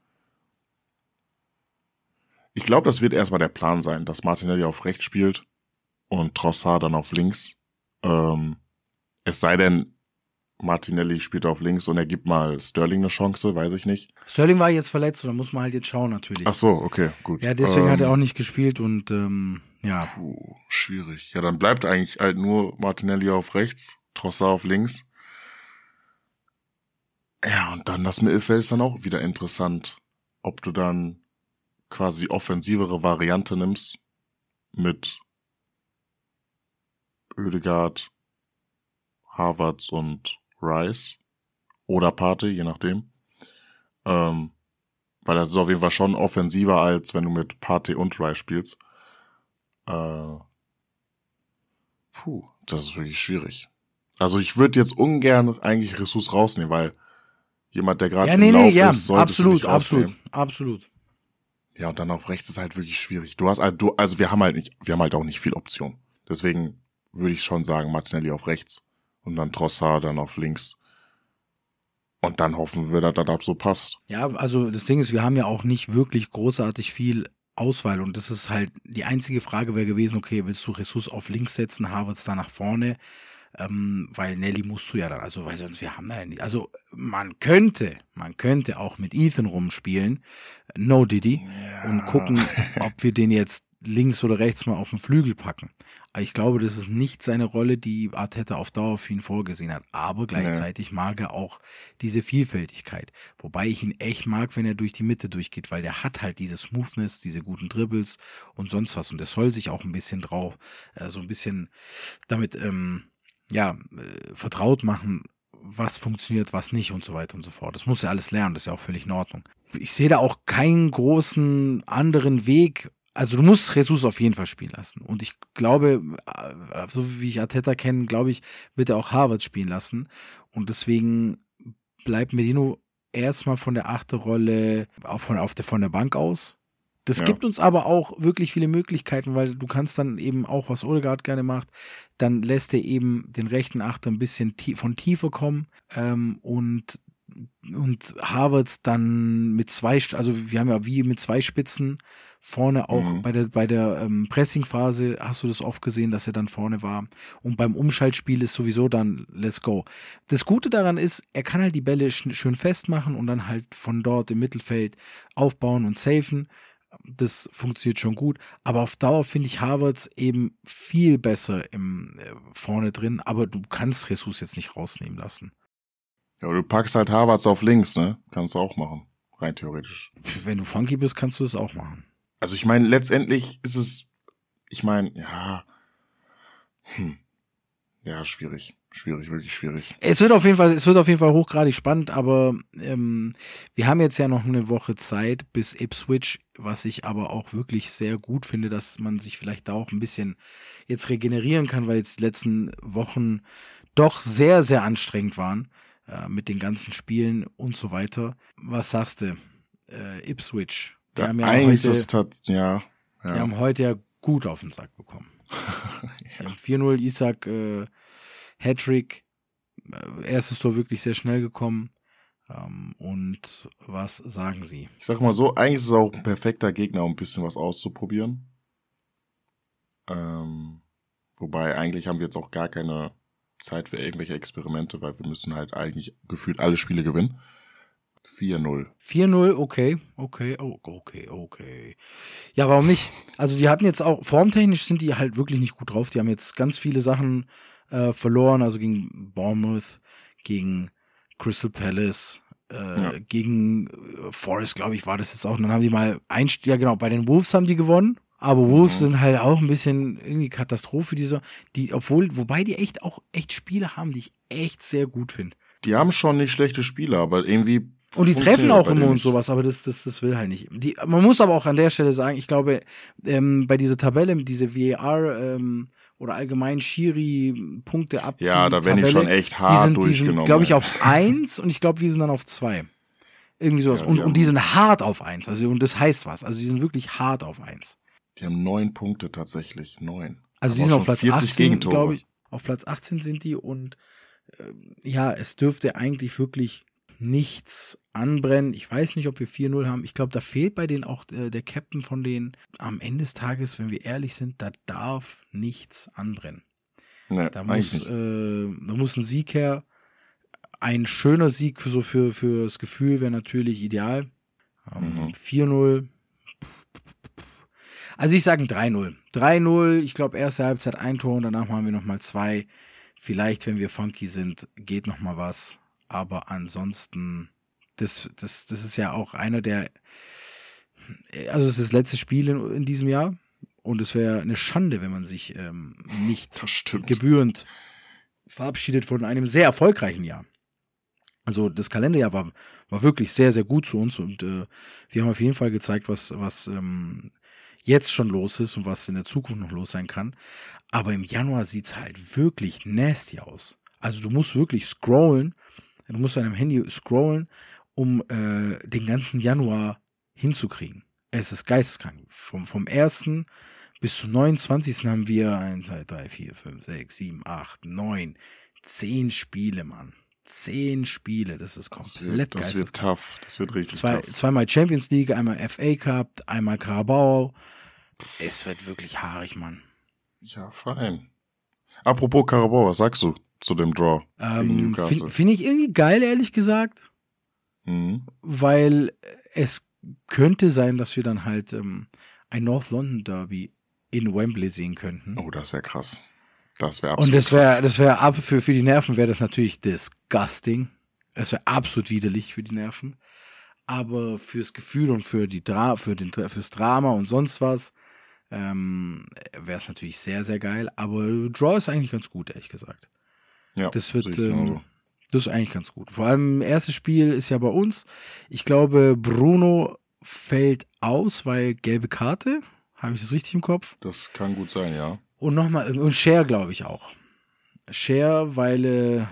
ich glaube, das wird erstmal der Plan sein, dass Martinelli auf rechts spielt und Trossard dann auf links. Ähm, es sei denn, Martinelli spielt auf links und er gibt mal Sterling eine Chance, weiß ich nicht. Sterling war jetzt verletzt, da muss man halt jetzt schauen natürlich. Ach so, okay, gut. Ja, deswegen ähm, hat er auch nicht gespielt und ähm, ja. Puh, schwierig. Ja, dann bleibt eigentlich halt nur Martinelli auf rechts, Trossard auf links. Ja, und dann das Mittelfeld ist dann auch wieder interessant, ob du dann quasi offensivere Variante nimmst mit Ødegaard, Havertz und Rice oder Partey, je nachdem. Ähm, weil das ist auf jeden Fall schon offensiver, als wenn du mit Partey und Rice spielst. Äh, puh, das ist wirklich schwierig. Also ich würde jetzt ungern eigentlich Jesus rausnehmen, weil jemand, der gerade ja, im nee, Lauf nee, ja, ist, solltest absolut, du nicht rausnehmen. Absolut, absolut. Ja, und dann auf rechts ist halt wirklich schwierig. Du hast halt, du, also wir haben halt nicht, wir haben halt auch nicht viel Option. Deswegen würde ich schon sagen, Martinelli auf rechts und dann Trossard dann auf links. Und dann hoffen wir, dass das so passt. Ja, also das Ding ist, wir haben ja auch nicht wirklich großartig viel Auswahl und das ist halt, die einzige Frage wäre gewesen, okay, willst du Jesus auf links setzen, Havertz da nach vorne? Ähm, weil Nelly musst du ja dann, also weil sonst wir haben da ja nicht, also man könnte, man könnte auch mit Ethan rumspielen, no Diddy, ja. Und gucken, ob wir den jetzt links oder rechts mal auf den Flügel packen. Aber ich glaube, das ist nicht seine Rolle, die Arteta auf Dauer für ihn vorgesehen hat. Aber gleichzeitig nee. mag er auch diese Vielfältigkeit. Wobei ich ihn echt mag, wenn er durch die Mitte durchgeht, weil der hat halt diese Smoothness, diese guten Dribbles und sonst was. Und der soll sich auch ein bisschen drauf, äh, so ein bisschen damit, ähm, ja, äh, vertraut machen, was funktioniert, was nicht und so weiter und so fort. Das muss er alles lernen, das ist ja auch völlig in Ordnung. Ich sehe da auch keinen großen anderen Weg. Also du musst Jesus auf jeden Fall spielen lassen. Und ich glaube, so wie ich Arteta kenne, glaube ich, wird er auch Havertz spielen lassen. Und deswegen bleibt Merino erstmal von der Achterrolle auch von, auf der, von der Bank aus. Das ja. gibt uns aber auch wirklich viele Möglichkeiten, weil du kannst dann eben auch, was Ødegaard gerne macht, dann lässt er eben den rechten Achter ein bisschen tie- von Tiefe kommen ähm, und und Havertz dann mit zwei, also wir haben ja wie mit zwei Spitzen vorne auch mhm. bei der bei der ähm, Pressing-Phase hast du das oft gesehen, dass er dann vorne war. Und beim Umschaltspiel ist sowieso dann let's go. Das Gute daran ist, er kann halt die Bälle sch- schön festmachen und dann halt von dort im Mittelfeld aufbauen und safen. Das funktioniert schon gut. Aber auf Dauer finde ich Havertz eben viel besser im äh, vorne drin. Aber du kannst Jesus jetzt nicht rausnehmen lassen. Ja, du packst halt Havertz auf links, ne? Kannst du auch machen. Rein theoretisch. Wenn du funky bist, kannst du das auch machen. Also ich meine, letztendlich ist es, ich meine, ja, hm. Ja, schwierig. Schwierig, wirklich schwierig. Es wird auf jeden Fall, es wird auf jeden Fall hochgradig spannend, aber ähm, wir haben jetzt ja noch eine Woche Zeit bis Ipswich, was ich aber auch wirklich sehr gut finde, dass man sich vielleicht da auch ein bisschen jetzt regenerieren kann, weil jetzt die letzten Wochen doch sehr, sehr anstrengend waren äh, mit den ganzen Spielen und so weiter. Was sagst du? Äh, Ipswich. Die Ja, haben ja eigentlich heute, ist das, ja. ja. die haben heute ja gut auf den Sack bekommen. Die haben vier null, Isak äh, Hattrick, äh, erstes Tor wirklich sehr schnell gekommen. Ähm, und was sagen Sie? Ich sag mal so, eigentlich ist es auch ein perfekter Gegner, um ein bisschen was auszuprobieren. Ähm, wobei eigentlich haben wir jetzt auch gar keine Zeit für irgendwelche Experimente, weil wir müssen halt eigentlich gefühlt alle Spiele gewinnen. vier null. vier null, okay, okay, oh, okay, okay. Ja, warum nicht? Also die hatten jetzt auch, formtechnisch sind die halt wirklich nicht gut drauf. Die haben jetzt ganz viele Sachen äh, verloren, also gegen Bournemouth, gegen Crystal Palace, äh, Ja. gegen äh, Forest, glaube ich, war das jetzt auch. Und dann haben die mal ein, ja genau, bei den Wolves haben die gewonnen. Aber Wolves Mhm. sind halt auch ein bisschen irgendwie Katastrophe, diese, die, obwohl, wobei die echt auch echt Spiele haben, die ich echt sehr gut finde. Die haben schon nicht schlechte Spieler, aber irgendwie. Und die treffen funktioniert auch bei immer denen und nicht. sowas, aber das, das, das will halt nicht. Die, man muss aber auch an der Stelle sagen, ich glaube, ähm, bei dieser Tabelle, diese V A R ähm, oder allgemein Schiri-Punkte abziehen. Ja, da werden die Tabelle, schon echt die hart sind, die sind, durchgenommen. glaube ich, ey. auf eins und ich glaube, wir sind dann auf zwei. Irgendwie sowas. Ja, und, die und die haben- sind hart auf eins. Also, und das heißt was. Also, die sind wirklich hart auf eins. Die haben neun Punkte tatsächlich. Neun. Also, die Aber sind auch auf Platz schon vierzig achtzehn, Gegentore. glaube ich. Auf Platz achtzehn sind die und ähm, ja, es dürfte eigentlich wirklich nichts anbrennen. Ich weiß nicht, ob wir vier null haben. Ich glaube, da fehlt bei denen auch äh, der Captain von denen. Am Ende des Tages, wenn wir ehrlich sind, da darf nichts anbrennen. Nee, Da eigentlich muss, nicht. äh, da muss ein Sieg her. Ein schöner Sieg für so für, für das Gefühl wäre natürlich ideal. Ähm, Mhm. vier null. Also ich sage ein drei null. drei null, ich glaube erste Halbzeit ein Tor und danach machen wir nochmal zwei. Vielleicht, wenn wir funky sind, geht nochmal was. Aber ansonsten, das, das, das ist ja auch einer der, also es ist das letzte Spiel in, in diesem Jahr und es wäre eine Schande, wenn man sich ähm, nicht Das stimmt. gebührend verabschiedet von einem sehr erfolgreichen Jahr. Also das Kalenderjahr war, war wirklich sehr, sehr gut zu uns und äh, wir haben auf jeden Fall gezeigt, was, was ähm, jetzt schon los ist und was in der Zukunft noch los sein kann. Aber im Januar sieht's halt wirklich nasty aus. Also du musst wirklich scrollen, du musst an deinem Handy scrollen, um äh, den ganzen Januar hinzukriegen. Es ist geisteskrank. Vom, vom ersten bis zum neunundzwanzigsten haben wir eins, zwei, drei, vier, fünf, sechs, sieben, acht, neun, zehn Spiele, Mann. Zehn Spiele, das ist Das komplett wird, das wird geisteskrank. tough. Das wird richtig Zwei, tough. zweimal Champions League, einmal F A Cup, einmal Carabao. Es wird wirklich haarig, Mann. Ja, fein. Apropos Carabao, was sagst du zu dem Draw gegen Ähm, Newcastle? Finde find ich irgendwie geil, ehrlich gesagt, Mhm. weil es könnte sein, dass wir dann halt ähm, ein North London Derby in Wembley sehen könnten. Oh, das wäre krass. Das wäre absolut Und das wäre, krass. das wäre ab für, für die Nerven wäre das natürlich disgusting. Es wäre absolut widerlich für die Nerven. Aber fürs Gefühl und für die Dra für den fürs Drama und sonst was ähm, wäre es natürlich sehr, sehr geil. Aber Draw ist eigentlich ganz gut, ehrlich gesagt. Ja, Das wird, sehe ich ähm, genauso. das ist eigentlich ganz gut. Vor allem erstes Spiel ist ja bei uns. Ich glaube, Bruno fällt aus, weil gelbe Karte. Habe ich das richtig im Kopf? Das kann gut sein, ja. Und nochmal, und Cher glaube ich auch. Cher, weil äh,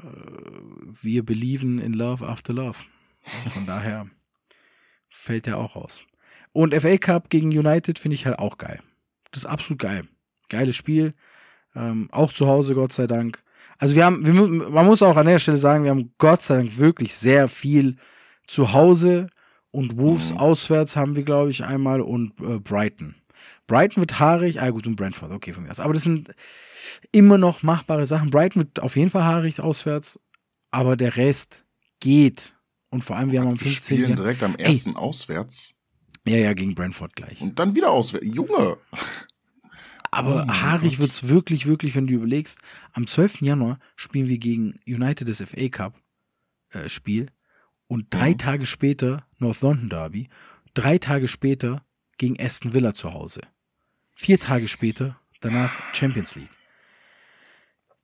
wir belieben in Love after Love. Von daher fällt der auch raus. Und F A Cup gegen United finde ich halt auch geil. Das ist absolut geil. Geiles Spiel. Ähm, auch zu Hause, Gott sei Dank. Also wir haben, wir, mu- man muss auch an der Stelle sagen, wir haben Gott sei Dank wirklich sehr viel zu Hause und Wolves Mhm. auswärts haben wir, glaube ich, einmal und äh, Brighton. Brighton wird haarig, ah gut, und Brentford, okay, von mir aus. Aber das sind immer noch machbare Sachen. Brighton wird auf jeden Fall haarig auswärts, aber der Rest geht. Und vor allem, wir haben am Wir spielen fünfzehnten direkt am ersten auswärts Ja, ja, gegen Brentford gleich. und dann wieder auswärts. Junge! Aber Oh mein haarig Gott. wird's wirklich, wirklich, wenn du überlegst, am zwölften Januar spielen wir gegen United das F A Cup äh, Spiel und drei Mhm. Tage später North London Derby, drei Tage später gegen Aston Villa zu Hause. Vier Tage später, danach Champions League.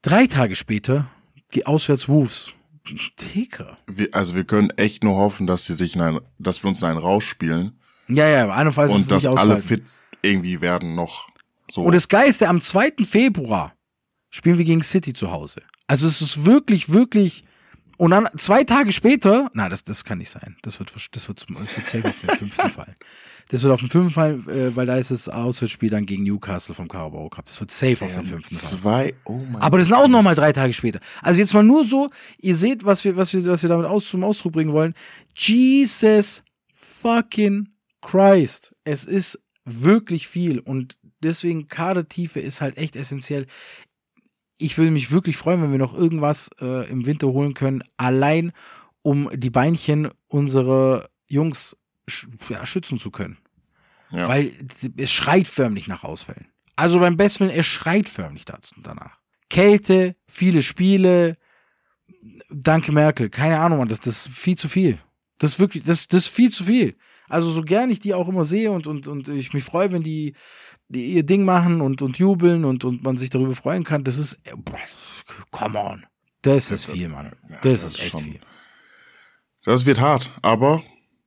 Drei Tage später, die auswärts Wolves. Dicker. Wir, also wir können echt nur hoffen, dass sie sich in ein, dass wir uns in einen rausspielen. Ja, ja, andernfalls ist es Und dass nicht alle aushalten. fit irgendwie werden noch so. Und das Geiste, am zweiten Februar spielen wir gegen City zu Hause. Also es ist wirklich, wirklich. Und dann zwei Tage später, na, das, das kann nicht sein. Das wird, das wird, das wird safe auf den fünften Fall. Das wird auf den fünften Fall, äh, weil da ist das Auswärtsspiel dann gegen Newcastle vom Carabao Cup. Das wird safe auf den fünften Fall. Zwei, oh mein Aber das sind auch nochmal drei Tage später. Also jetzt mal nur so, ihr seht, was wir, was wir, was wir damit aus, zum Ausdruck bringen wollen. Jesus fucking Christ. Es ist wirklich viel und deswegen Kadertiefe ist halt echt essentiell. Ich würde mich wirklich freuen, wenn wir noch irgendwas äh, im Winter holen können, allein um die Beinchen unserer Jungs sch- ja, schützen zu können. Ja. Weil es schreit förmlich nach Ausfällen. Also beim Bestwillen, es schreit förmlich dazu, danach. Kälte, viele Spiele, danke Merkel, keine Ahnung, Mann, das, das ist viel zu viel. Das ist wirklich, das, das ist viel zu viel. Also so gern ich die auch immer sehe und, und, und ich mich freue, wenn die, die ihr Ding machen und, und jubeln und, und man sich darüber freuen kann, das ist, come on. Das ist viel, Mann. Das, das ist echt schon, viel. Das wird hart, aber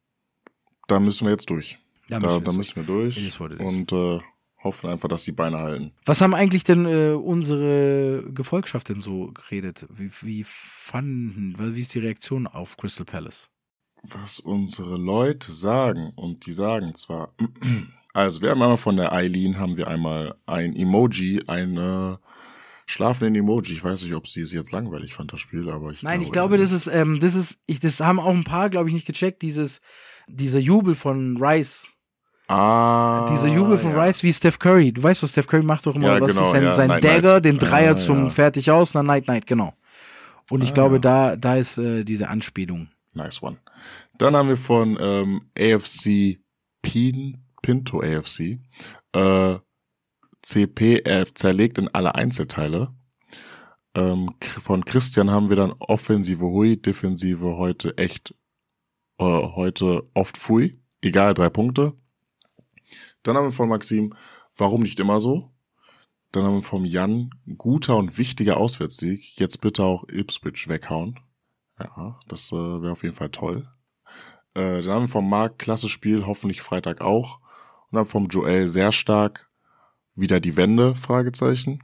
da müssen wir jetzt durch. Da Da, müssen wir da jetzt müssen wir durch It is what it is. und äh, hoffen einfach, dass die Beine halten. Was haben eigentlich denn äh, unsere Gefolgschaft denn so geredet? Wie, wie fanden, wie ist die Reaktion auf Crystal Palace? Was unsere Leute sagen, und die sagen zwar, also wir haben einmal von der Eileen, haben wir einmal ein Emoji, ein äh, schlafenden Emoji. Ich weiß nicht, ob sie es jetzt langweilig fand, das Spiel, aber ich Nein, ich glaube, glaube, das ist, ähm, das ist, ich, das haben auch ein paar, glaube ich, nicht gecheckt, dieses, dieser Jubel von Rice. Ah, Dieser Jubel von ja. Rice wie Steph Curry. Du weißt, was Steph Curry macht doch immer, Ja, was genau, ist sein, ja, sein Night, Dagger, Night. den Dreier Ah, zum ja. fertig aus, dann Night Night, genau. Und ich Ah, glaube, ja. da, da ist äh, diese Anspielung. Nice one. Dann haben wir von ähm, A F C Pin, Pinto A F C äh, C P F zerlegt in alle Einzelteile. Ähm, von Christian haben wir dann Offensive Hui, Defensive heute echt äh, heute oft Pfui. Egal, drei Punkte. Dann haben wir von Maxim, warum nicht immer so? Dann haben wir vom Jan, guter und wichtiger Auswärtssieg. Jetzt bitte auch Ipswich weghauen. Ja, das äh, wäre auf jeden Fall toll. Äh, dann haben wir vom Marc, klasse Spiel, hoffentlich Freitag auch. Und dann vom Joel, sehr stark, wieder die Wende, Fragezeichen.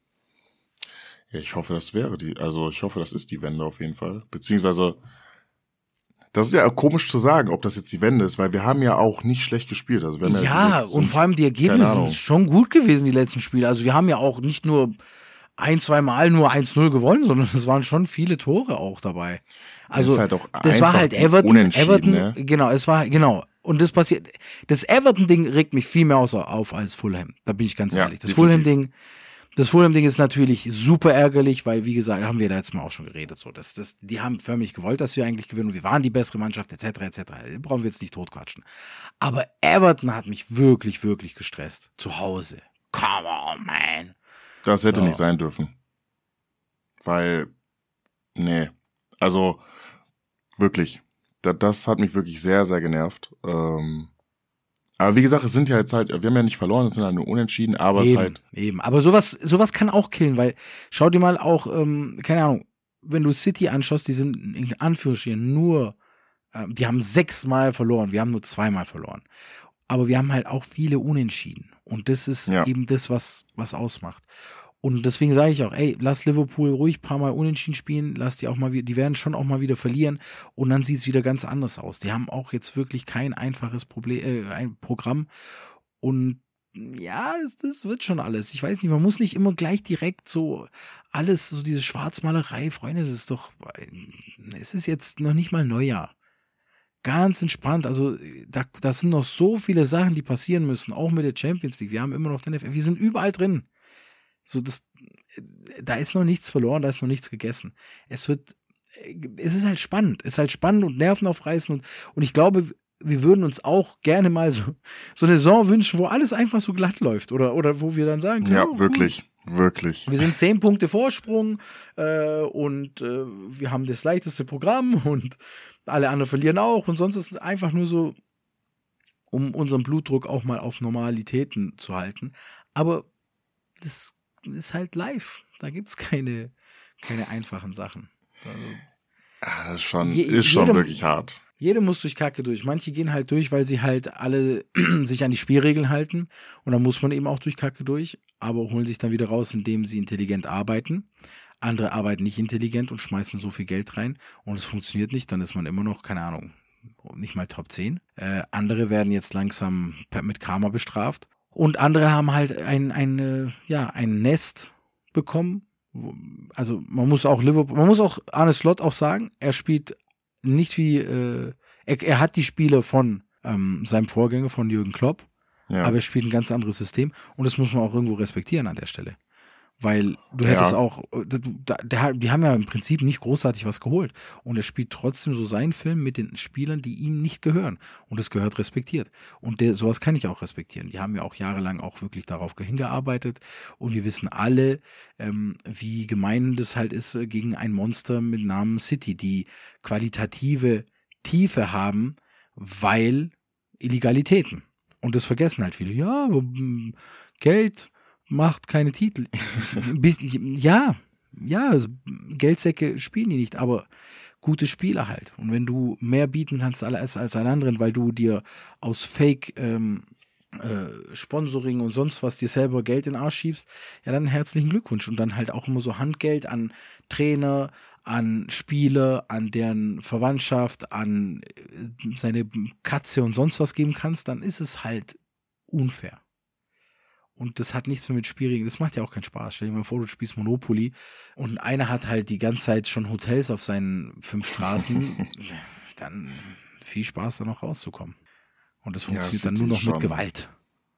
Ja, ich hoffe, das wäre die, also ich hoffe, das ist die Wende auf jeden Fall. Beziehungsweise, das ist ja komisch zu sagen, ob das jetzt die Wende ist, weil wir haben ja auch nicht schlecht gespielt. Also wir haben ja, Ja, gesagt, und sind- vor allem die keine Ergebnisse Ahnung. sind schon gut gewesen, die letzten Spiele. Also wir haben ja auch nicht nur ein, zwei Mal nur eins null gewonnen, sondern es waren schon viele Tore auch dabei. Also ist halt auch das war einfach halt die Everton, Unentschieden, Everton, ne? genau, es war, genau. Und das passiert, das Everton-Ding regt mich viel mehr außer auf als Fulham. Da bin ich ganz Ja, ehrlich. Das definitiv. Fulham-Ding, das Fulham-Ding ist natürlich super ärgerlich, weil, wie gesagt, haben wir da jetzt mal auch schon geredet, so, das, das, die haben förmlich gewollt, dass wir eigentlich gewinnen und wir waren die bessere Mannschaft, et cetera, et cetera. Da brauchen wir jetzt nicht totquatschen. Aber Everton hat mich wirklich, wirklich gestresst. Zu Hause. Come on, man. Das hätte So. nicht sein dürfen. Weil, nee, also wirklich, da, das hat mich wirklich sehr, sehr genervt. Ähm, aber wie gesagt, es sind ja jetzt halt, wir haben ja nicht verloren, es sind halt nur unentschieden, aber es ist Eben, halt, eben. Aber sowas, sowas kann auch killen, weil schau dir mal auch, ähm, keine Ahnung, wenn du City anschaust, die sind in Anführungsstrichen nur, ähm, die haben sechsmal verloren, wir haben nur zweimal verloren. Aber wir haben halt auch viele Unentschieden. Und das ist Ja. eben das, was, was ausmacht. Und deswegen sage ich auch, ey, lass Liverpool ruhig ein paar Mal unentschieden spielen, lass die auch mal wieder, die werden schon auch mal wieder verlieren und dann sieht es wieder ganz anders aus. Die haben auch jetzt wirklich kein einfaches Problem, äh, ein Programm und ja, das, das wird schon alles. Ich weiß nicht, man muss nicht immer gleich direkt so alles, so diese Schwarzmalerei, Freunde, das ist doch, es ist jetzt noch nicht mal Neujahr. Ganz entspannt, also da, da sind noch so viele Sachen, die passieren müssen, auch mit der Champions League. Wir haben immer noch den F A, wir sind überall drin. So, das, da ist noch nichts verloren, da ist noch nichts gegessen. Es wird, es ist halt spannend, es ist halt spannend und nervenaufreißend und, und ich glaube, wir würden uns auch gerne mal so, so eine Saison wünschen, wo alles einfach so glatt läuft oder, oder wo wir dann sagen können, ja, oh, wirklich, wirklich. wir sind zehn Punkte Vorsprung äh, und äh, wir haben das leichteste Programm und alle anderen verlieren auch und sonst ist es einfach nur so, um unseren Blutdruck auch mal auf Normalitäten zu halten. Aber das ist halt live. Da gibt's keine, keine einfachen Sachen. Also, äh, schon, je, ist schon jedem, wirklich hart. Jeder muss durch Kacke durch. Manche gehen halt durch, weil sie halt alle sich an die Spielregeln halten. Und dann muss man eben auch durch Kacke durch, aber holen sich dann wieder raus, indem sie intelligent arbeiten. Andere arbeiten nicht intelligent und schmeißen so viel Geld rein und es funktioniert nicht, dann ist man immer noch, keine Ahnung, nicht mal Top zehn. Äh, andere werden jetzt langsam mit Karma bestraft und andere haben halt ein, ein, äh, ja, ein Nest bekommen. Also man muss auch Liverpool, man muss auch Arne Slot auch sagen, er spielt nicht wie, äh, er, er hat die Spiele von ähm, seinem Vorgänger, von Jürgen Klopp, ja. aber er spielt ein ganz anderes System und das muss man auch irgendwo respektieren an der Stelle. Weil du hättest ja. auch, da, der, die haben ja im Prinzip nicht großartig was geholt. Und er spielt trotzdem so seinen Film mit den Spielern, die ihm nicht gehören. Und das gehört respektiert. Und der, sowas kann ich auch respektieren. Die haben ja auch jahrelang auch wirklich darauf hingearbeitet. Und wir wissen alle, ähm, wie gemein das halt ist äh, gegen ein Monster mit Namen City, die qualitative Tiefe haben, weil Illegalitäten. Und das vergessen halt viele. Ja, aber mh, Geld macht keine Titel. ja, ja, also Geldsäcke spielen die nicht, aber gute Spieler halt. Und wenn du mehr bieten kannst als, als einen anderen, weil du dir aus Fake ähm, äh, Sponsoring und sonst was dir selber Geld in den Arsch schiebst, ja dann herzlichen Glückwunsch. Und dann halt auch immer so Handgeld an Trainer, an Spieler, an deren Verwandtschaft, an seine Katze und sonst was geben kannst, dann ist es halt unfair. Und das hat nichts mehr mit Spielregeln, das macht ja auch keinen Spaß. Stell dir mal vor, du spielst Monopoly und einer hat halt die ganze Zeit schon Hotels auf seinen fünf Straßen, dann viel Spaß da noch rauszukommen. Und das funktioniert ja, das dann nur noch schon mit Gewalt.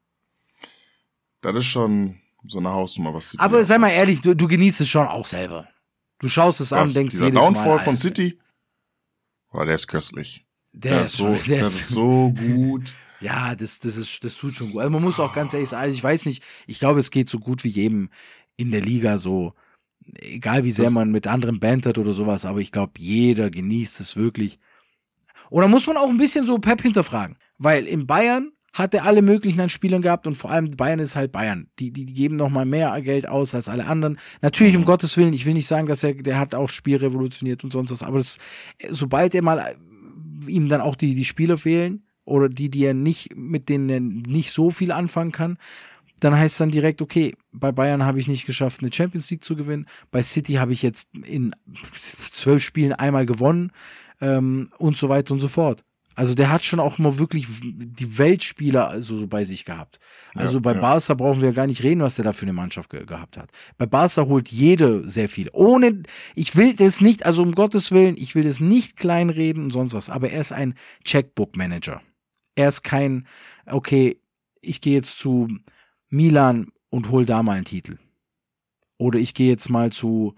Das ist schon so eine Hausnummer, was City Aber sei mal ehrlich, du, du genießt es schon auch selber. Du schaust es was, an und denkst jedes Downfall Mal. Downfall von City, oh, der ist köstlich. Der, der ist so, der, der ist so gut. Ja, das, das ist, das tut schon gut. Also man muss auch ganz ehrlich sagen, also ich weiß nicht, ich glaube, es geht so gut wie jedem in der Liga so, egal wie sehr das man mit anderen bantert oder sowas, aber ich glaube, jeder genießt es wirklich. Oder muss man auch ein bisschen so Pep hinterfragen, weil in Bayern hat er alle möglichen an Spielern gehabt und vor allem Bayern ist halt Bayern. Die, die, die geben noch mal mehr Geld aus als alle anderen. Natürlich, um Gottes Willen, ich will nicht sagen, dass er, der hat auch Spiel revolutioniert und sonst was, aber das, sobald er mal ihm dann auch die, die Spieler fehlen, oder die, die er nicht, mit denen er nicht so viel anfangen kann, dann heißt es dann direkt, okay, bei Bayern habe ich nicht geschafft, eine Champions League zu gewinnen, bei City habe ich jetzt in zwölf Spielen einmal gewonnen ähm, und so weiter und so fort. Also der hat schon auch mal wirklich die Weltspieler also so bei sich gehabt. Also ja, bei ja. Barca brauchen wir gar nicht reden, was der da für eine Mannschaft ge- gehabt hat. Bei Barca holt jede sehr viel. Ohne, ich will das nicht, also um Gottes Willen, ich will das nicht kleinreden und sonst was, aber er ist ein Checkbook-Manager. Er ist kein, okay, ich gehe jetzt zu Milan und hol da mal einen Titel. Oder ich gehe jetzt mal zu,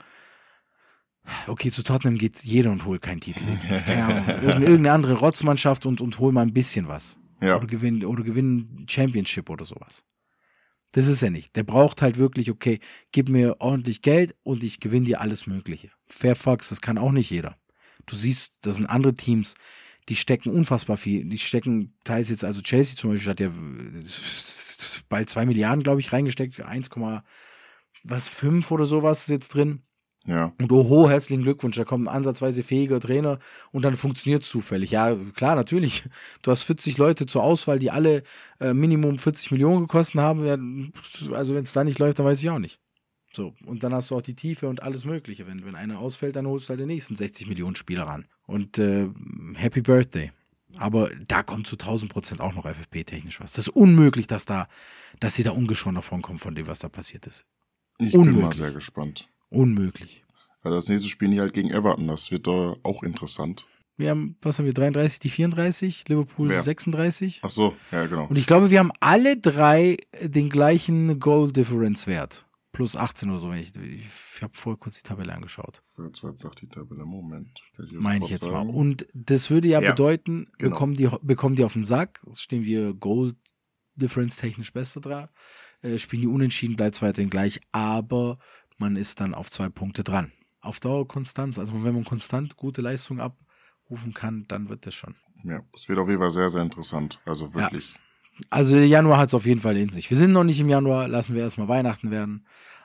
okay, zu Tottenham geht jeder und holt keinen Titel. Keine Ahnung, irgendeine andere Rotzmannschaft und, und hol mal ein bisschen was. Ja. Oder gewinnen, oder gewinnen Championship oder sowas. Das ist er nicht. Der braucht halt wirklich, okay, gib mir ordentlich Geld und ich gewinne dir alles Mögliche. Fairfax, das kann auch nicht jeder. Du siehst, das sind andere Teams, die stecken unfassbar viel. Die stecken teils jetzt, also Chelsea zum Beispiel hat ja bald zwei Milliarden, glaube ich, reingesteckt für eins Komma fünf oder sowas ist jetzt drin. Ja. Und oho, herzlichen Glückwunsch, da kommt ein ansatzweise fähiger Trainer und dann funktioniert es zufällig. Ja, klar, natürlich. Du hast vierzig Leute zur Auswahl, die alle äh, Minimum vierzig Millionen gekostet haben. Ja, also wenn es da nicht läuft, dann weiß ich auch nicht. So, und dann hast du auch die Tiefe und alles Mögliche. Wenn, wenn einer ausfällt, dann holst du halt den nächsten sechzig Millionen Spieler ran. Und äh, Happy Birthday. Aber da kommt zu tausend Prozent auch noch F F P-technisch was. Das ist unmöglich, dass da, dass sie da ungeschoren davon kommen von dem, was da passiert ist. Ich unmöglich. bin mal sehr gespannt. Unmöglich. Also das nächste Spiel nicht halt gegen Everton, das wird da auch interessant. Wir haben, was haben wir, dreiunddreißig, die vierunddreißig, Liverpool Wer? sechsunddreißig. Ach so, ja genau. Und ich glaube, wir haben alle drei den gleichen Goal-Difference-Wert. Plus achtzehn oder so. Ich, ich, ich habe vorher kurz die Tabelle angeschaut. Was sagt die Tabelle? Moment. Meine ich jetzt sagen. mal. Und das würde ja, ja bedeuten, genau. bekommen, die, bekommen die auf den Sack, stehen wir Goal-Difference technisch besser dran, äh, spielen die unentschieden, bleibt es weiterhin gleich, aber man ist dann auf zwei Punkte dran. Auf Dauer Konstanz. Also wenn man konstant gute Leistung abrufen kann, dann wird das schon. Ja, es wird auf jeden Fall sehr, sehr interessant. Also wirklich. Ja. Also Januar hat es auf jeden Fall in sich. Wir sind noch nicht im Januar, lassen wir erstmal Weihnachten werden.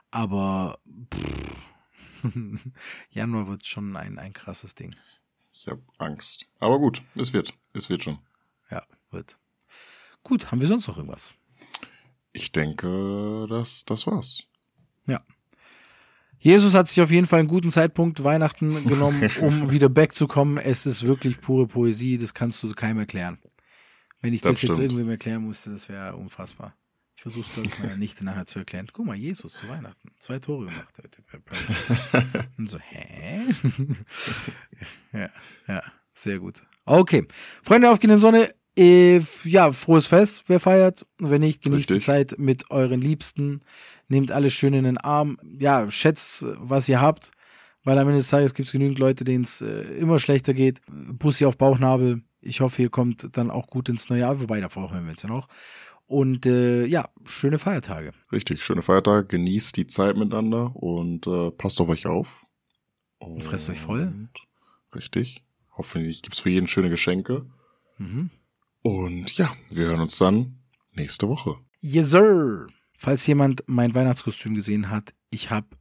Aber pff, Januar wird schon ein, ein krasses Ding. Ich habe Angst. Aber gut, es wird. Es wird schon. Ja, wird. Gut, haben wir sonst noch irgendwas? Ich denke, das, das war's. Ja. Jesus hat sich auf jeden Fall einen guten Zeitpunkt Weihnachten genommen, um wieder back zu kommen. Es ist wirklich pure Poesie, das kannst du keinem erklären. Wenn ich das, das jetzt irgendwem erklären musste, das wäre unfassbar. Ich versuche es, glaube ich, meiner Nichte nachher zu erklären. Guck mal, Jesus zu Weihnachten. Zwei Tore gemacht heute. Und so, hä? ja, ja, sehr gut. Okay. Freunde der aufgehenden Sonne, äh, ja, frohes Fest, wer feiert. Wenn nicht, genießt Richtig. die Zeit mit euren Liebsten. Nehmt alles schön in den Arm. Ja, schätzt, was ihr habt. Weil am Ende des Tages gibt es genügend Leute, denen es äh, immer schlechter geht. Bussi auf Bauchnabel. Ich hoffe, ihr kommt dann auch gut ins neue Jahr. Wobei, davor hören wir uns ja noch. Und äh, ja, schöne Feiertage. Richtig, schöne Feiertage. Genießt die Zeit miteinander und äh, passt auf euch auf. Und, und fresst euch voll. Richtig. Hoffentlich gibt's für jeden schöne Geschenke. Mhm. Und ja, wir hören uns dann nächste Woche. Yes, sir. Falls jemand mein Weihnachtskostüm gesehen hat, ich habe